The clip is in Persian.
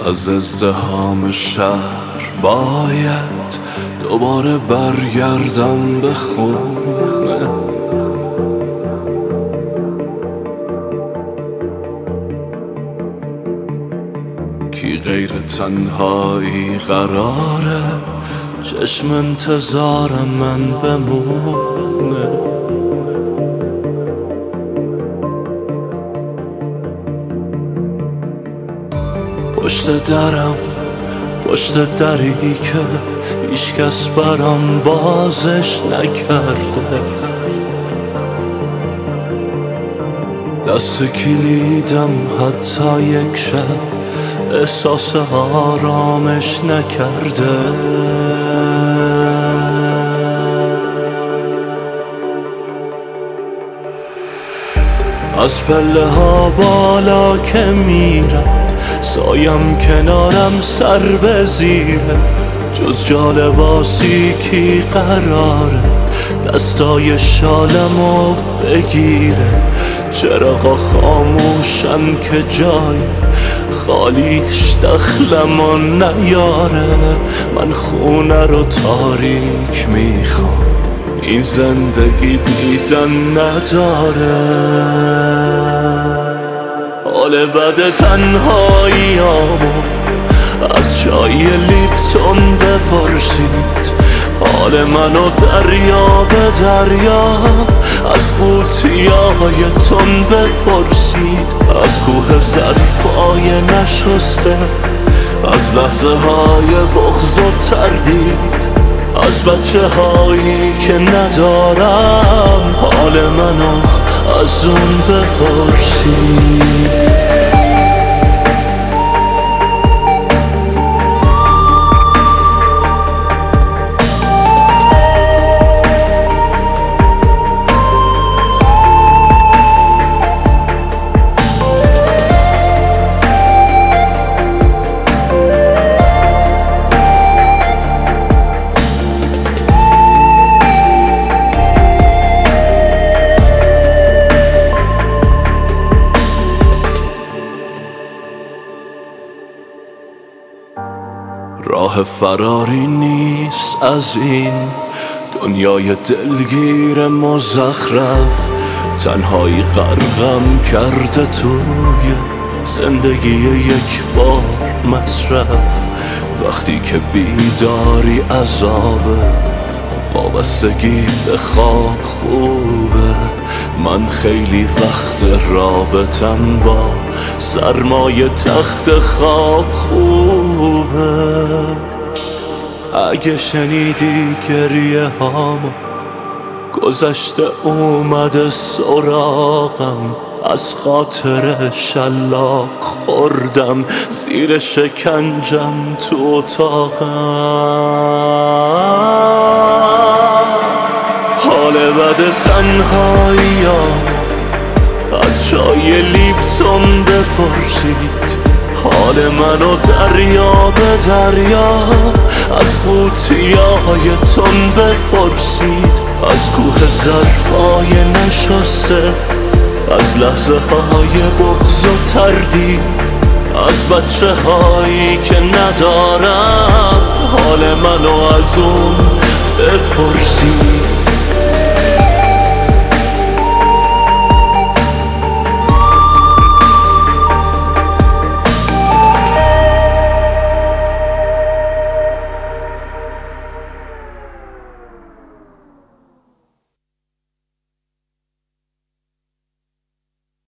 از ازدحام شهر باید دوباره برگردم به خونه. کی غیر تنهایی قراره چشم انتظارم من بمونه. پشت دری که هیچکس برام بازش نکرده. دست کلیدم حتی یک شب احساس آرامش نکرده. از پله ها بالا که میرم سایم کنارم سر به زیره. جز جالباسی کی قراره دستای شالمو بگیره. چراغا خاموشن که جای خالیش دخلمو نیاره. من خونه رو تاریک میخوام این زندگی دیدن نداره. حال بد تنهاییامو از چای لیپتون بپرسید. حال منو دریا به دریا از قوطیای تون بپرسید. از کوه ظرفای نشسته از لحظه های بغض و تردید. از بچه هایی که ندارم حال منو از اون بپرسید. راه فراری نیست از این دنیای دلگیر مزخرف. تنهایی غرقم کرده توی زندگی یک بار مصرف. وقتی که بیداری عذابه وابستگی به خواب خوبه. من خیلی وقت رابطم با سرمایه تخت خواب خوبه. اگه شنیدی گریه هامو گذشته اومده سراغم. از خاطر شلاق خوردم زیر شکنجم تو اتاقم. حال بد تنهاییام از چای لیپتون بپرسید. حال منو دریا به دریا از قوطیای تون بپرسید. از کوه ظرفای نشسته از لحظه های بغض و تردید. از بچه هایی که ندارم حال منو از اون بپرسید.